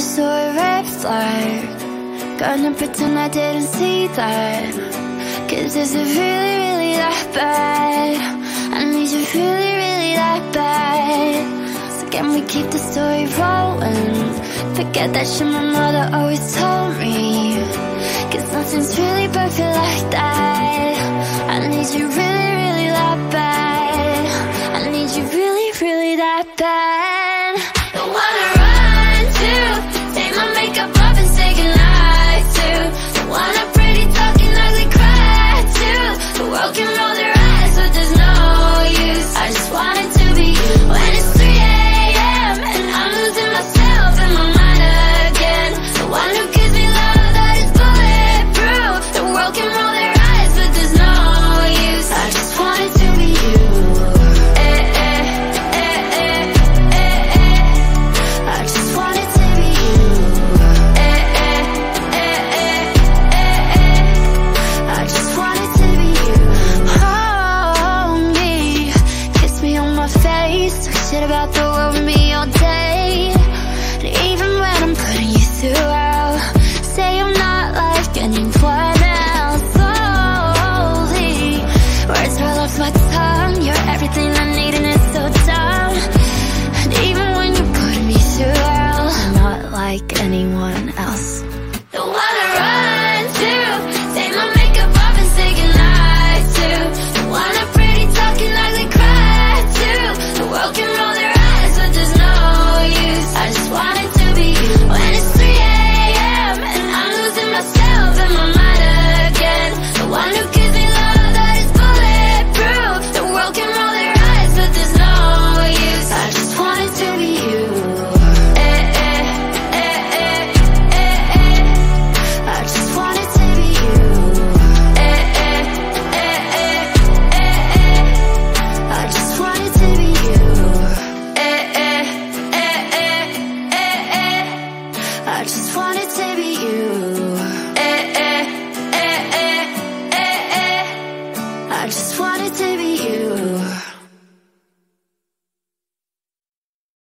saw a red flag. Gonna pretend I didn't see that. Cause is it really, really that bad? I need you really, really that bad. So can we keep the story rolling? Forget that shit my mother always told me. Cause nothing's really perfect like that. I need you really, really that bad. I need you really, really that bad. Don't wanna run to, take my makeup off and say goodnight to. Don't wanna pretty talking ugly cry to. The world can roll their eyes but there's no use. I just want it to be you. When it's 3 AM and I'm losing myself in my mind again. The one who gives me love that is bulletproof. The world can roll their eyes but there's no use. I just want it to be you. I just want it to be you. I just want it to be you. Hold me, kiss me on my face, talk shit about the world with me all day. And even when I'm putting you through hell, say I'm not like anyone else. Slowly, words roll off my tongue. You're everything I need and it's so dumb. And even when you put me through hell, I'm not like anyone else.